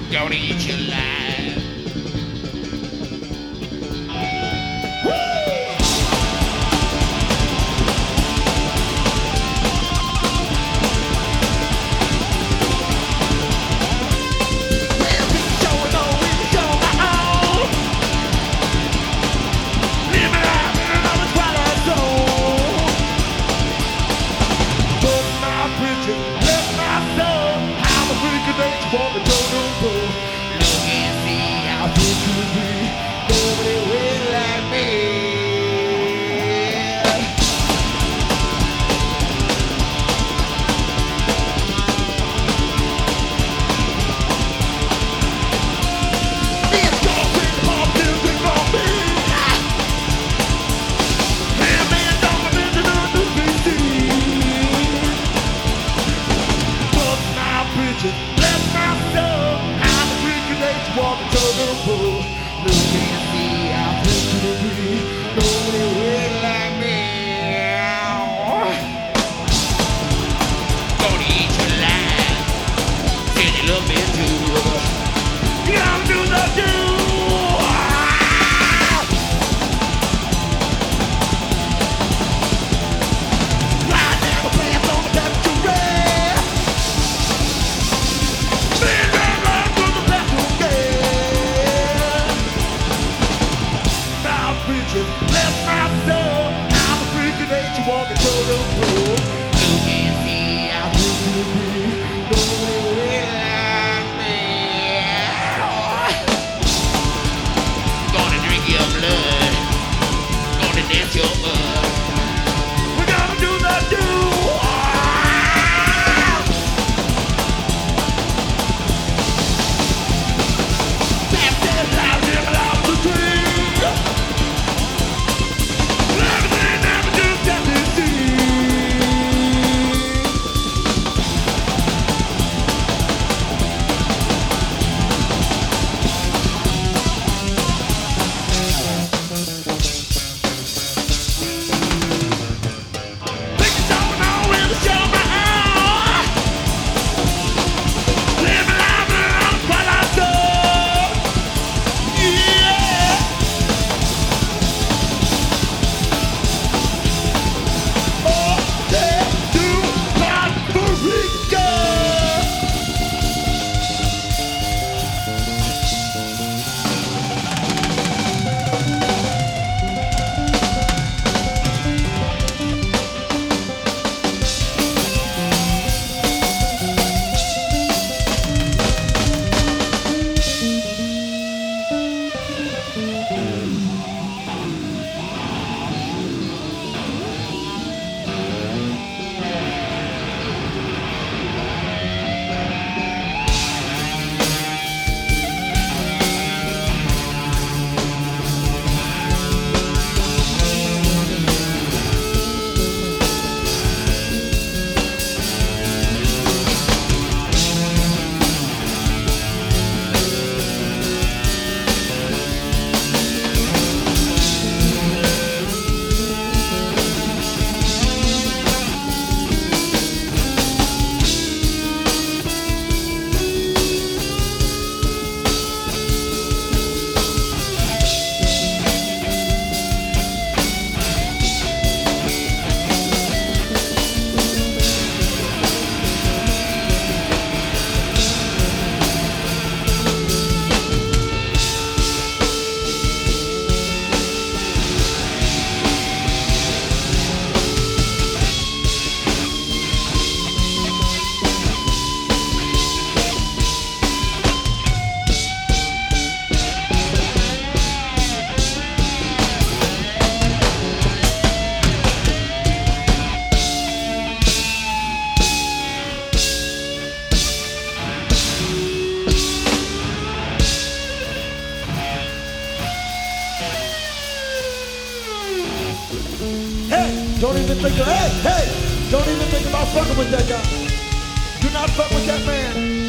Gonna eat you alive. For the total look and see how good you be. Nobody will like me. It's going pop music for me. Man, don't mention the BC. But my preacher. Walk to the pool, look and see how good you be. Nobody will like me. Gonna eat you alive. Till you love me too. You gotta do the do. Right now, the pants on the left to red. Bless my soul, I'm a freak of nature, walking to the pool. Look and see how Good you be, nobody will like me. gonna drink your blood. Gonna dance your mud. We gotta do the do. That's it, loud, live out the tree. Don't even think about fucking with that guy. Do not fuck with that man.